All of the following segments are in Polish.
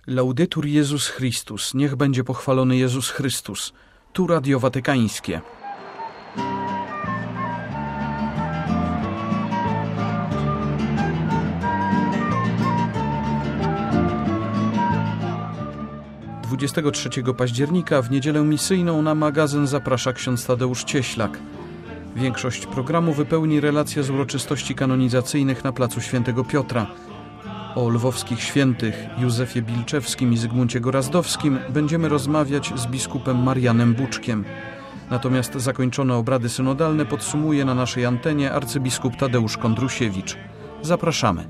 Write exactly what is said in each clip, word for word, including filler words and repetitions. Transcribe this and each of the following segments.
Laudetur Jezus Chrystus, niech będzie pochwalony Jezus Chrystus. Tu Radio Watykańskie. dwudziestego trzeciego października w niedzielę misyjną na magazyn zaprasza ksiądz Tadeusz Cieślak. Większość programu wypełni relacja z uroczystości kanonizacyjnych na placu Świętego Piotra. O lwowskich świętych Józefie Bilczewskim i Zygmuncie Gorazdowskim będziemy rozmawiać z biskupem Marianem Buczkiem. Natomiast zakończone obrady synodalne podsumuje na naszej antenie arcybiskup Tadeusz Kondrusiewicz. Zapraszamy.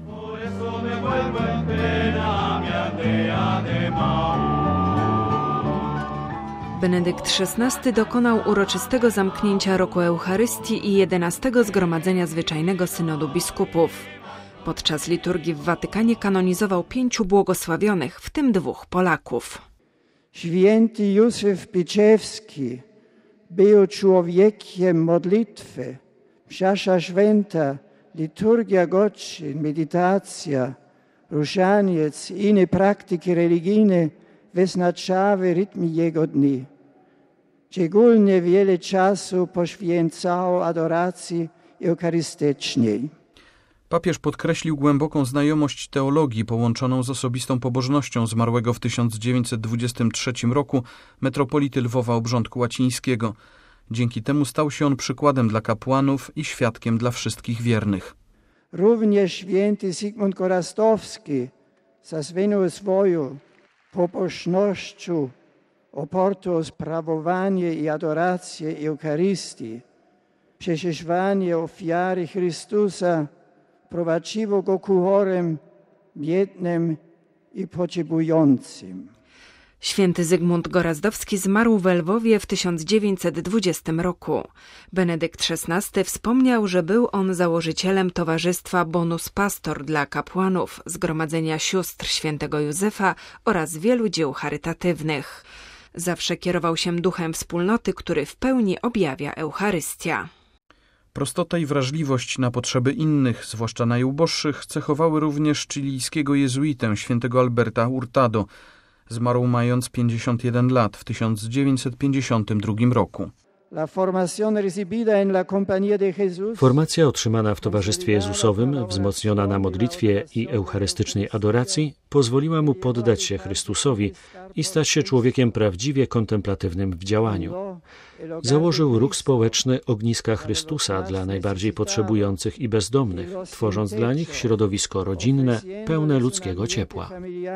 Benedykt szesnasty dokonał uroczystego zamknięcia roku Eucharystii i jedenastego Zgromadzenia Zwyczajnego Synodu Biskupów. Podczas liturgii w Watykanie kanonizował pięciu błogosławionych, w tym dwóch Polaków. Święty Józef Bilczewski był człowiekiem modlitwy. Msza święta, liturgia godzin, medytacja, różaniec i inne praktyki religijne wyznaczały rytm jego dni. Szczególnie wiele czasu poświęcał adoracji eucharystycznej. Papież podkreślił głęboką znajomość teologii połączoną z osobistą pobożnością zmarłego w tysiąc dziewięćset dwudziestym trzecim roku metropolity Lwowa Obrządku Łacińskiego. Dzięki temu stał się on przykładem dla kapłanów i świadkiem dla wszystkich wiernych. Również święty Zygmunt Gorazdowski zasłynął swoją pobożnością, opartą o sprawowanie i adorację Eucharystii. Przeżywanie ofiary Chrystusa prowadziło go ku chorym, biednym i potrzebującym. Święty Zygmunt Gorazdowski zmarł w Lwowie w tysiąc dziewięćset dwudziestym roku. Benedykt szesnasty wspomniał, że był on założycielem Towarzystwa Bonus Pastor dla kapłanów, Zgromadzenia Sióstr Świętego Józefa oraz wielu dzieł charytatywnych. Zawsze kierował się duchem wspólnoty, który w pełni objawia Eucharystia. Prostotę i wrażliwość na potrzeby innych, zwłaszcza najuboższych, cechowały również chilijskiego jezuitę świętego Alberta Hurtado. Zmarł mając pięćdziesiąt jeden lat w tysiąc dziewięćset pięćdziesiątym drugim roku. Formacja otrzymana w Towarzystwie Jezusowym, wzmocniona na modlitwie i eucharystycznej adoracji, pozwoliła mu poddać się Chrystusowi i stać się człowiekiem prawdziwie kontemplatywnym w działaniu. Założył ruch społeczny Ogniska Chrystusa dla najbardziej potrzebujących i bezdomnych, tworząc dla nich środowisko rodzinne, pełne ludzkiego ciepła.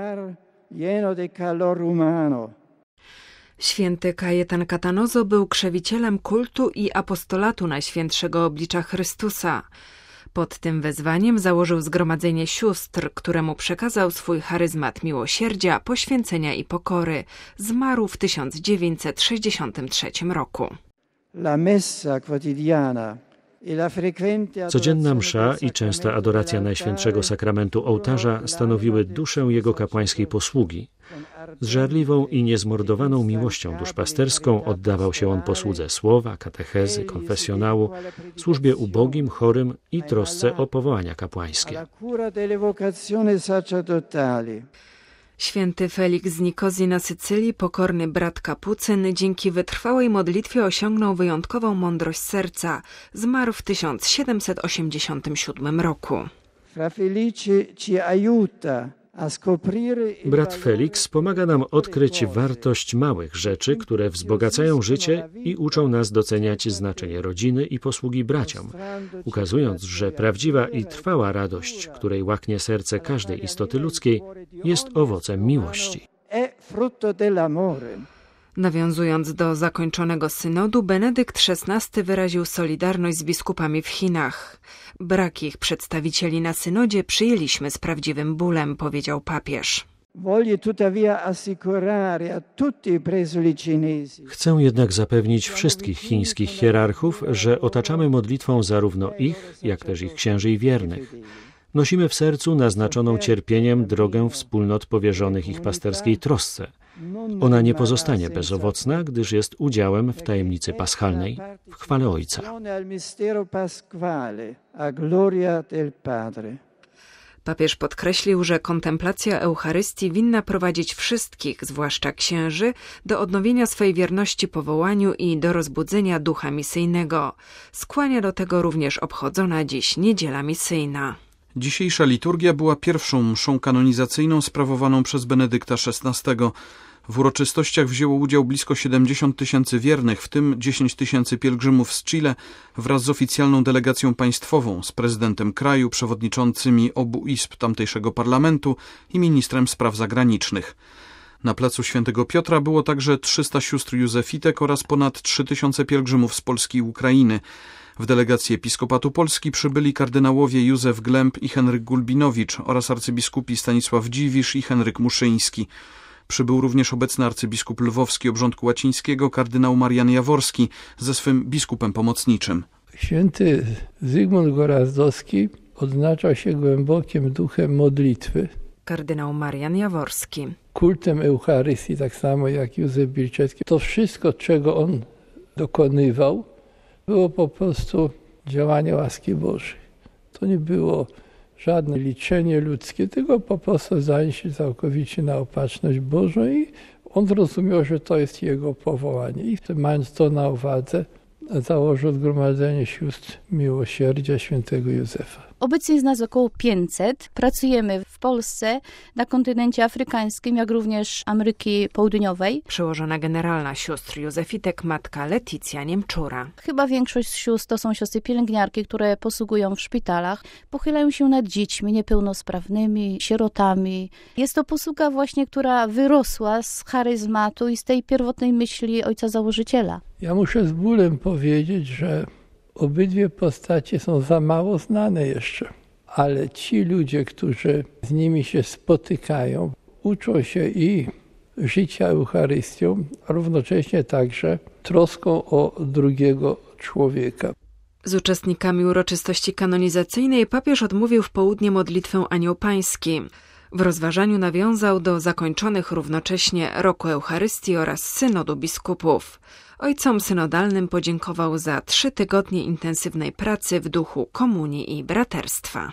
Święty Kajetan Catanozo był krzewicielem kultu i apostolatu Najświętszego Oblicza Chrystusa. Pod tym wezwaniem założył Zgromadzenie Sióstr, któremu przekazał swój charyzmat miłosierdzia, poświęcenia i pokory. Zmarł w tysiąc dziewięćset sześćdziesiątym trzecim roku. La messa quotidiana. Codzienna msza i częsta adoracja Najświętszego Sakramentu Ołtarza stanowiły duszę jego kapłańskiej posługi. Z żarliwą i niezmordowaną miłością duszpasterską oddawał się on posłudze słowa, katechezy, konfesjonału, służbie ubogim, chorym i trosce o powołania kapłańskie. Święty Feliks z Nikozji na Sycylii, pokorny brat kapucyn, dzięki wytrwałej modlitwie osiągnął wyjątkową mądrość serca. Zmarł w tysiąc siedemset osiemdziesiątym siódmym roku. Brat Feliks pomaga nam odkryć wartość małych rzeczy, które wzbogacają życie i uczą nas doceniać znaczenie rodziny i posługi braciom, ukazując, że prawdziwa i trwała radość, której łaknie serce każdej istoty ludzkiej, jest owocem miłości. Nawiązując do zakończonego synodu, Benedykt szesnasty wyraził solidarność z biskupami w Chinach. Brak ich przedstawicieli na synodzie przyjęliśmy z prawdziwym bólem, powiedział papież. Chcę jednak zapewnić wszystkich chińskich hierarchów, że otaczamy modlitwą zarówno ich, jak też ich księży i wiernych. Nosimy w sercu naznaczoną cierpieniem drogę wspólnot powierzonych ich pasterskiej trosce. Ona nie pozostanie bezowocna, gdyż jest udziałem w tajemnicy paschalnej, w chwale Ojca. Papież podkreślił, że kontemplacja Eucharystii winna prowadzić wszystkich, zwłaszcza księży, do odnowienia swej wierności powołaniu i do rozbudzenia ducha misyjnego. Skłania do tego również obchodzona dziś Niedziela Misyjna. Dzisiejsza liturgia była pierwszą mszą kanonizacyjną sprawowaną przez Benedykta szesnastego. W uroczystościach wzięło udział blisko siedemdziesiąt tysięcy wiernych, w tym dziesięć tysięcy pielgrzymów z Chile wraz z oficjalną delegacją państwową, z prezydentem kraju, przewodniczącymi obu izb tamtejszego parlamentu i ministrem spraw zagranicznych. Na placu Świętego Piotra było także trzysta sióstr józefitek oraz ponad trzy tysiące pielgrzymów z Polski i Ukrainy. W delegacji Episkopatu Polski przybyli kardynałowie Józef Glemp i Henryk Gulbinowicz oraz arcybiskupi Stanisław Dziwisz i Henryk Muszyński. Przybył również obecny arcybiskup lwowski Obrządku Łacińskiego, kardynał Marian Jaworski ze swym biskupem pomocniczym. Święty Zygmunt Gorazdowski odznacza się głębokim duchem modlitwy. Kardynał Marian Jaworski. Kultem Eucharystii, tak samo jak Józef Bilczewski. To wszystko, czego on dokonywał, było po prostu działanie łaski Bożej. To nie było żadne liczenie ludzkie, tylko po prostu zdaje się całkowicie na opatrzność Bożą i on zrozumiał, że to jest jego powołanie. I mając to na uwadze, założył Zgromadzenie Sióstr Miłosierdzia Świętego Józefa. Obecnie jest nas około pięćset. Pracujemy w Polsce, na kontynencie afrykańskim, jak również Ameryki Południowej. Przełożona generalna sióstr józefitek matka Leticja Niemczura. Chyba większość sióstr to są siostry pielęgniarki, które posługują w szpitalach. Pochylają się nad dziećmi niepełnosprawnymi, sierotami. Jest to posługa właśnie, która wyrosła z charyzmatu i z tej pierwotnej myśli ojca założyciela. Ja muszę z bólem powiedzieć, że obydwie postacie są za mało znane jeszcze, ale ci ludzie, którzy z nimi się spotykają, uczą się i życia Eucharystią, a równocześnie także troską o drugiego człowieka. Z uczestnikami uroczystości kanonizacyjnej papież odmówił w południe modlitwę Anioł Pański. W rozważaniu nawiązał do zakończonych równocześnie roku Eucharystii oraz synodu biskupów. Ojcom synodalnym podziękował za trzy tygodnie intensywnej pracy w duchu komunii i braterstwa.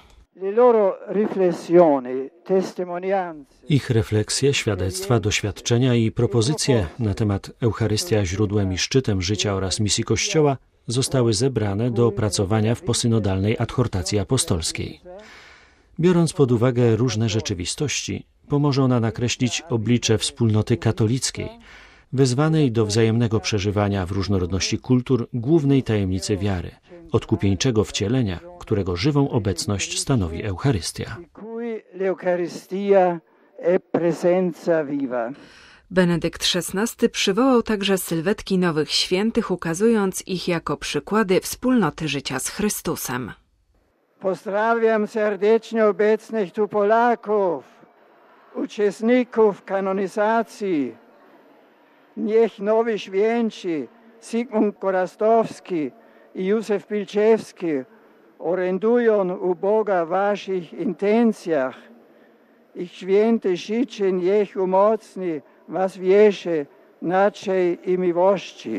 Ich refleksje, świadectwa, doświadczenia i propozycje na temat Eucharystia źródłem i szczytem życia oraz misji Kościoła zostały zebrane do opracowania w posynodalnej adhortacji apostolskiej. Biorąc pod uwagę różne rzeczywistości, pomoże ona nakreślić oblicze wspólnoty katolickiej, wezwanej do wzajemnego przeżywania w różnorodności kultur głównej tajemnicy wiary, odkupieńczego wcielenia, którego żywą obecność stanowi Eucharystia. Benedykt szesnasty przywołał także sylwetki nowych świętych, ukazując ich jako przykłady wspólnoty życia z Chrystusem. Pozdrawiam serdecznie obecnych tu Polaków, uczestników kanonizacji. Niech nowi święci Zygmunt Gorazdowski i Józef Bilczewski orędują u Boga w waszych intencjach. Ich święte życie niech umocni was wierze naszej i miłości.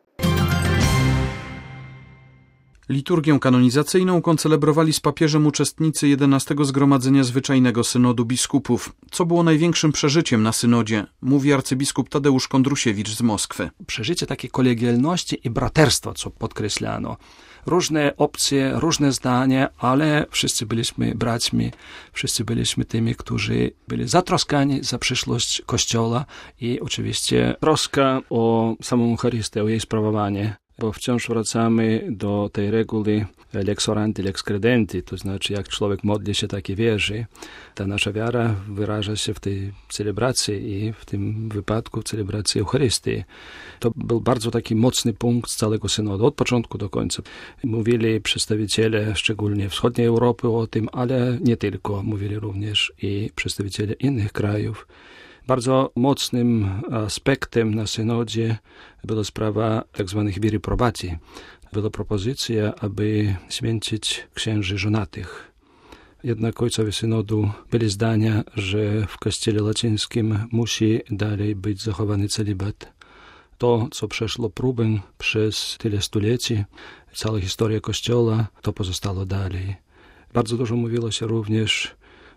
Liturgię kanonizacyjną koncelebrowali z papieżem uczestnicy jedenastego Zgromadzenia Zwyczajnego Synodu Biskupów. Co było największym przeżyciem na synodzie, mówi arcybiskup Tadeusz Kondrusiewicz z Moskwy. Przeżycie takiej kolegialności i braterstwa, co podkreślano. Różne opcje, różne zdania, ale wszyscy byliśmy braćmi, wszyscy byliśmy tymi, którzy byli zatroskani za przyszłość Kościoła i oczywiście troska o samą Eucharystię, o jej sprawowanie. Bo wciąż wracamy do tej reguły lex orandi, lex credenti, to znaczy jak człowiek modli się, tak i wierzy. Ta nasza wiara wyraża się w tej celebracji i w tym wypadku celebracji Eucharystii. To był bardzo taki mocny punkt z całego synodu, od początku do końca. Mówili przedstawiciele szczególnie wschodniej Europy o tym, ale nie tylko, mówili również i przedstawiciele innych krajów. Bardzo mocnym aspektem na synodzie była sprawa tak zwanych viri probati. Była propozycja, aby święcić księży żonatych. Jednak ojcowie synodu byli zdania, że w kościele łacińskim musi dalej być zachowany celibat. To, co przeszło próbę przez tyle stuleci, cała historia Kościoła, to pozostało dalej. Bardzo dużo mówiło się również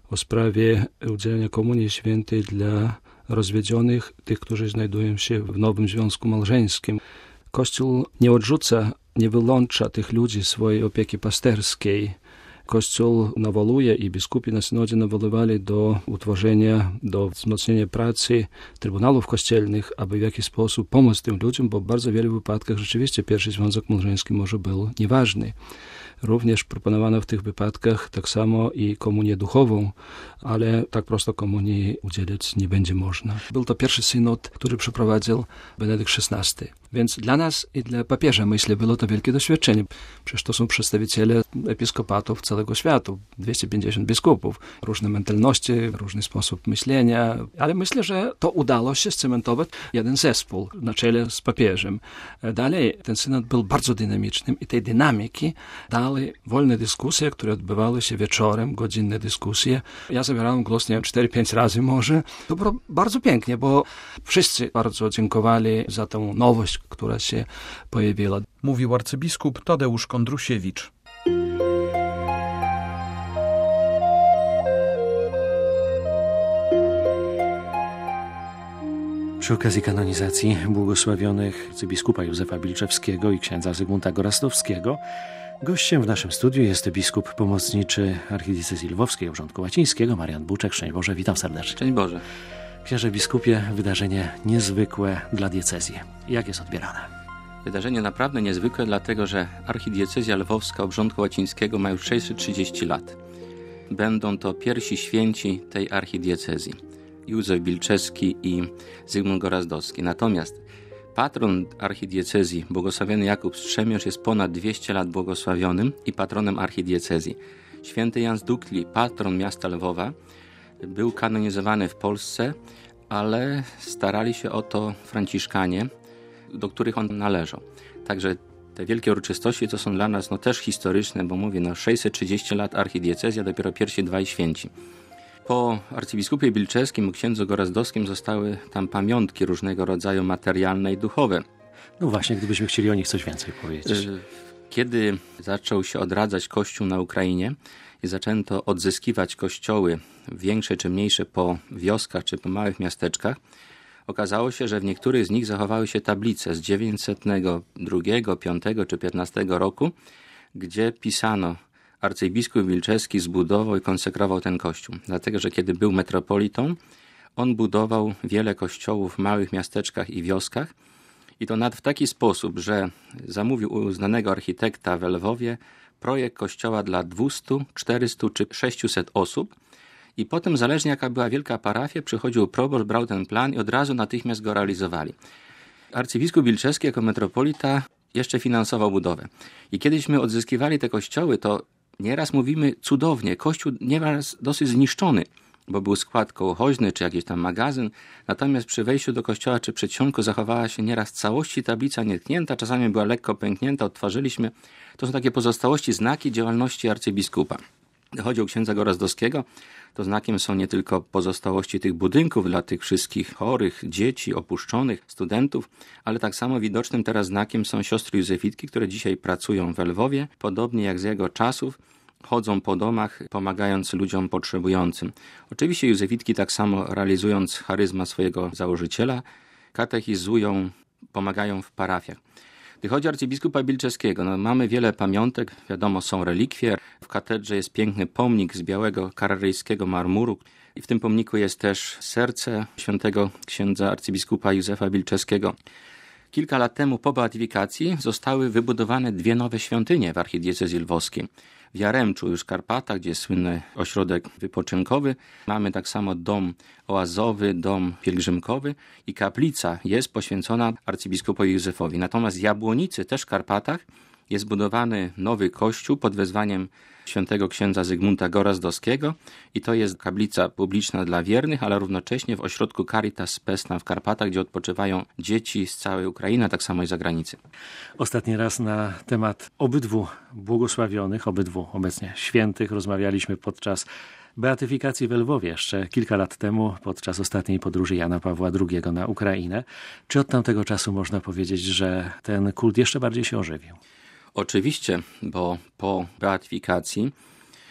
o sprawie udzielenia komunii świętej dla rozwiedzionych, tych, którzy znajdują się w nowym związku małżeńskim. Kościół nie odrzuca, nie wyłącza tych ludzi swojej opieki pasterskiej. Kościół nawołuje i biskupi na synodzie nawoływali do utworzenia, do wzmocnienia pracy trybunałów kościelnych, aby w jakiś sposób pomóc tym ludziom, bo w bardzo wielu wypadkach rzeczywiście pierwszy związek małżeński może był nieważny. Również proponowano w tych wypadkach tak samo i komunię duchową, ale tak prosto komunii udzielić nie będzie można. Był to pierwszy synod, który przeprowadził Benedykt szesnasty. Więc dla nas i dla papieża, myślę, było to wielkie doświadczenie. Przecież to są przedstawiciele episkopatów całego świata, dwieście pięćdziesiąt biskupów, różne mentalności, różny sposób myślenia, ale myślę, że to udało się scementować jeden zespół na czele z papieżem. Dalej ten synod był bardzo dynamicznym i tej dynamiki dały wolne dyskusje, które odbywały się wieczorem, godzinne dyskusje. Ja zabierałem głos, nie wiem, cztery pięć razy może. To było bardzo pięknie, bo wszyscy bardzo dziękowali za tę nowość, która się pojawiła. Mówił arcybiskup Tadeusz Kondrusiewicz. Przy okazji kanonizacji błogosławionych arcybiskupa Józefa Bilczewskiego i księdza Zygmunta Gorazdowskiego gościem w naszym studiu jest biskup pomocniczy archidiecezji lwowskiej Obrządku Łacińskiego Marian Buczek. Szczęść Boże, witam serdecznie. Szczęść Boże. Księże biskupie, wydarzenie niezwykłe dla diecezji. Jak jest odbierane? Wydarzenie naprawdę niezwykłe, dlatego że archidiecezja lwowska Obrządku Łacińskiego ma już sześćset trzydzieści lat. Będą to pierwsi święci tej archidiecezji. Józef Bilczewski i Zygmunt Gorazdowski. Natomiast patron archidiecezji, błogosławiony Jakub Strzemiąż, jest ponad dwieście lat błogosławionym i patronem archidiecezji. Święty Jan z Dukli, patron miasta Lwowa, był kanonizowany w Polsce, ale starali się o to Franciszkanie, do których on należał. Także te wielkie uroczystości to są dla nas no, też historyczne, bo mówię, no sześćset trzydzieści lat archidiecezji, a dopiero pierwsi dwaj święci. Po arcybiskupie Bilczewskim i księdzu Gorazdowskim zostały tam pamiątki różnego rodzaju materialne i duchowe. No właśnie, gdybyśmy chcieli o nich coś więcej powiedzieć. Kiedy zaczął się odradzać Kościół na Ukrainie i zaczęto odzyskiwać kościoły większe czy mniejsze po wioskach czy po małych miasteczkach, okazało się, że w niektórych z nich zachowały się tablice z dziewięćset drugiego, piątego czy piętnastego roku, gdzie pisano: arcybiskup Bilczewski zbudował i konsekrował ten kościół. Dlatego, że kiedy był metropolitą, on budował wiele kościołów w małych miasteczkach i wioskach i to nawet w taki sposób, że zamówił u znanego architekta w Lwowie projekt kościoła dla dwustu, czterystu czy sześciuset osób i potem, zależnie jaka była wielka parafia, przychodził proboszcz, brał ten plan i od razu natychmiast go realizowali. Arcybiskup Bilczewski jako metropolita jeszcze finansował budowę. I kiedyśmy odzyskiwali te kościoły, to nieraz mówimy cudownie, kościół nieraz dosyć zniszczony, bo był skład kołochoźny czy jakiś tam magazyn, natomiast przy wejściu do kościoła czy przedsionku zachowała się nieraz w całości tablica nietknięta, czasami była lekko pęknięta, odtworzyliśmy. To są takie pozostałości, znaki działalności arcybiskupa. Chodzi o księdza Gorazdowskiego, to znakiem są nie tylko pozostałości tych budynków dla tych wszystkich chorych, dzieci, opuszczonych, studentów, ale tak samo widocznym teraz znakiem są siostry Józefitki, które dzisiaj pracują w Lwowie, podobnie jak z jego czasów, chodzą po domach, pomagając ludziom potrzebującym. Oczywiście Józefitki tak samo realizując charyzma swojego założyciela, katechizują, pomagają w parafiach. Gdy chodzi o arcybiskupa Bilczewskiego, no mamy wiele pamiątek, wiadomo, są relikwie. W katedrze jest piękny pomnik z białego kararyjskiego marmuru i w tym pomniku jest też serce świętego księdza arcybiskupa Józefa Bilczewskiego. Kilka lat temu po beatyfikacji zostały wybudowane dwie nowe świątynie w archidiecezji lwowskiej. W Jaremczu, już w Karpatach, gdzie jest słynny ośrodek wypoczynkowy, mamy tak samo dom oazowy, dom pielgrzymkowy i kaplica jest poświęcona arcybiskupowi Józefowi. Natomiast w Jabłonicy, też w Karpatach, jest budowany nowy kościół pod wezwaniem świętego księdza Zygmunta Gorazdowskiego i to jest kaplica publiczna dla wiernych, ale równocześnie w ośrodku Caritas Spes w Karpatach, gdzie odpoczywają dzieci z całej Ukrainy, a tak samo i z zagranicy. Ostatni raz na temat obydwu błogosławionych, obydwu obecnie świętych rozmawialiśmy podczas beatyfikacji w Lwowie jeszcze kilka lat temu, podczas ostatniej podróży Jana Pawła drugiego na Ukrainę. Czy od tamtego czasu można powiedzieć, że ten kult jeszcze bardziej się ożywił? Oczywiście, bo po beatyfikacji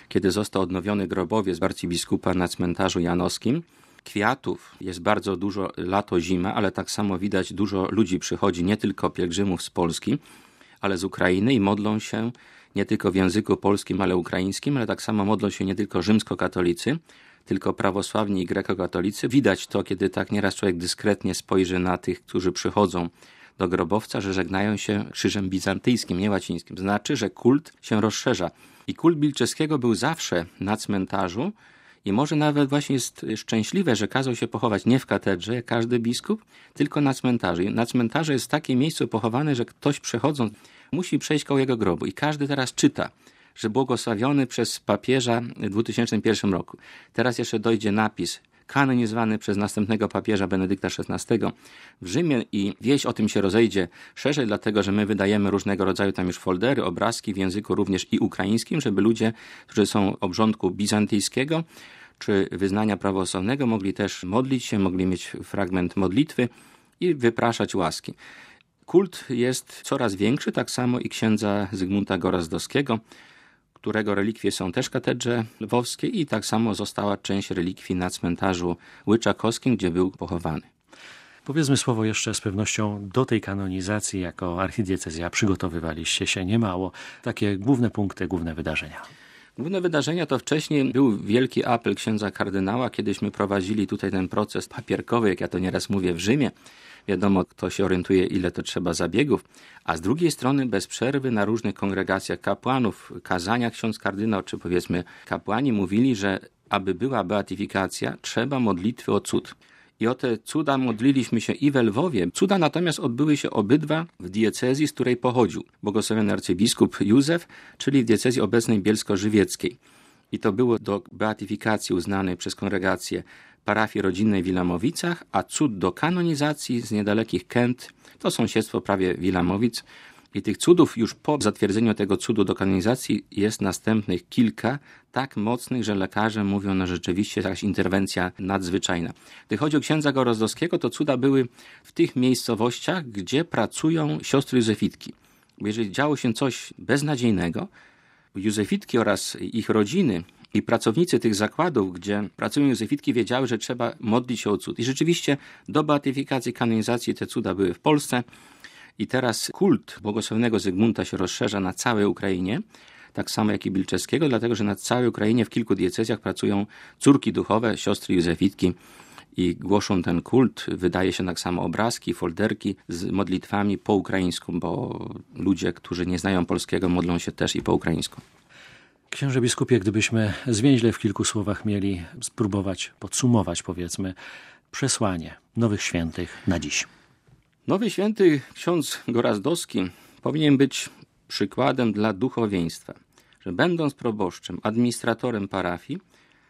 kiedy został odnowiony grobowiec arcybiskupa na cmentarzu janowskim. Kwiatów jest bardzo dużo lato, zima, ale tak samo widać dużo ludzi przychodzi, nie tylko pielgrzymów z Polski, ale z Ukrainy i modlą się nie tylko w języku polskim, ale ukraińskim, ale tak samo modlą się nie tylko rzymskokatolicy, tylko prawosławni i grekokatolicy. Widać to, kiedy tak nieraz człowiek dyskretnie spojrzy na tych, którzy przychodzą do grobowca, że żegnają się krzyżem bizantyjskim, nie łacińskim. Znaczy, że kult się rozszerza. I kult Bilczewskiego był zawsze na cmentarzu i może nawet właśnie jest szczęśliwe, że kazał się pochować nie w katedrze, jak każdy biskup, tylko na cmentarzu. I na cmentarzu jest takie miejsce pochowane, że ktoś przechodząc musi przejść koło jego grobu. I każdy teraz czyta, że błogosławiony przez papieża w dwa tysiące pierwszym roku. Teraz jeszcze dojdzie napis kanonizowany przez następnego papieża Benedykta szesnastego w Rzymie i wieść o tym się rozejdzie szerzej, dlatego że my wydajemy różnego rodzaju tam już foldery, obrazki w języku również i ukraińskim, żeby ludzie, którzy są obrządku bizantyjskiego czy wyznania prawosławnego, mogli też modlić się, mogli mieć fragment modlitwy i wypraszać łaski. Kult jest coraz większy, tak samo i księdza Zygmunta Gorazdowskiego, którego relikwie są też w katedrze lwowskiej i tak samo została część relikwii na cmentarzu łyczakowskim, gdzie był pochowany. Powiedzmy słowo jeszcze z pewnością do tej kanonizacji jako archidiecezja przygotowywaliście się niemało. Takie główne punkty, główne wydarzenia. Główne wydarzenia to wcześniej był wielki apel księdza kardynała, kiedyśmy prowadzili tutaj ten proces papierkowy, jak ja to nieraz mówię, w Rzymie. Wiadomo, kto się orientuje, ile to trzeba zabiegów. A z drugiej strony bez przerwy na różnych kongregacjach kapłanów, kazaniach ksiądz kardynał, czy powiedzmy kapłani mówili, że aby była beatyfikacja, trzeba modlitwy o cud. I o te cuda modliliśmy się i we Lwowie. Cuda natomiast odbyły się obydwa w diecezji, z której pochodził błogosławiony arcybiskup Józef, czyli w diecezji obecnej bielsko-żywieckiej. I to było do beatyfikacji uznanej przez kongregację parafii rodzinnej w Wilamowicach, a cud do kanonizacji z niedalekich Kęt, to sąsiedztwo prawie Wilamowic. I tych cudów już po zatwierdzeniu tego cudu do kanonizacji jest następnych kilka, tak mocnych, że lekarze mówią, no rzeczywiście jakaś interwencja nadzwyczajna. Gdy chodzi o księdza Gorazdowskiego, to cuda były w tych miejscowościach, gdzie pracują siostry Józefitki. Bo jeżeli działo się coś beznadziejnego, Józefitki oraz ich rodziny i pracownicy tych zakładów, gdzie pracują Józefitki, wiedziały, że trzeba modlić się o cud. I rzeczywiście do beatyfikacji, kanonizacji te cuda były w Polsce. I teraz kult błogosławionego Zygmunta się rozszerza na całej Ukrainie, tak samo jak i Bilczewskiego, dlatego że na całej Ukrainie w kilku diecezjach pracują córki duchowe, siostry Józefitki i głoszą ten kult. Wydaje się tak samo obrazki, folderki z modlitwami po ukraińsku, bo ludzie, którzy nie znają polskiego, modlą się też i po ukraińsku. Księże biskupie, gdybyśmy zwięźle w kilku słowach mieli spróbować podsumować, powiedzmy, przesłanie nowych świętych na dziś. Nowy święty ksiądz Gorazdowski powinien być przykładem dla duchowieństwa, że będąc proboszczem, administratorem parafii,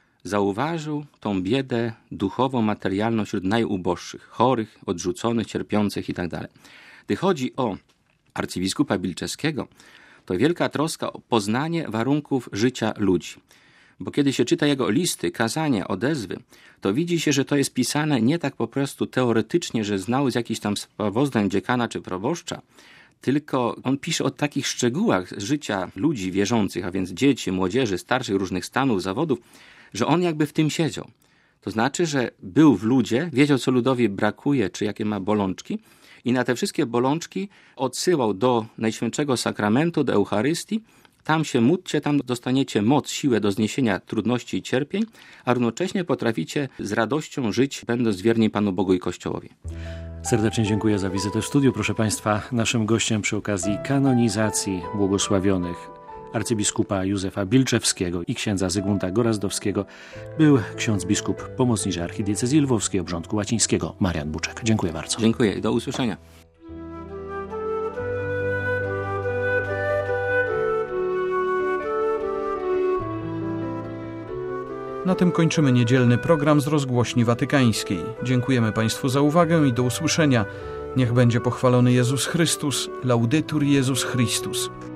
zauważył tą biedę duchową, materialną wśród najuboższych, chorych, odrzuconych, cierpiących itd. Gdy chodzi o arcybiskupa Bilczewskiego, to wielka troska o poznanie warunków życia ludzi. Bo kiedy się czyta jego listy, kazania, odezwy, to widzi się, że to jest pisane nie tak po prostu teoretycznie, że znał z jakichś tam sprawozdań dziekana czy proboszcza, tylko on pisze o takich szczegółach życia ludzi wierzących, a więc dzieci, młodzieży, starszych, różnych stanów, zawodów, że on jakby w tym siedział. To znaczy, że był w ludzie, wiedział, co ludowi brakuje, czy jakie ma bolączki i na te wszystkie bolączki odsyłał do Najświętszego Sakramentu, do Eucharystii. Tam się módlcie, tam dostaniecie moc, siłę do zniesienia trudności i cierpień, a równocześnie potraficie z radością żyć, będąc wierni Panu Bogu i Kościołowi. Serdecznie dziękuję za wizytę w studiu. Proszę Państwa, naszym gościem przy okazji kanonizacji błogosławionych arcybiskupa Józefa Bilczewskiego i księdza Zygmunta Gorazdowskiego był ksiądz biskup pomocniczy archidiecezji lwowskiej obrządku łacińskiego Marian Buczek. Dziękuję bardzo. Dziękuję i do usłyszenia. Na tym kończymy niedzielny program z Rozgłośni Watykańskiej. Dziękujemy Państwu za uwagę i do usłyszenia. Niech będzie pochwalony Jezus Chrystus. Laudetur Jezus Chrystus.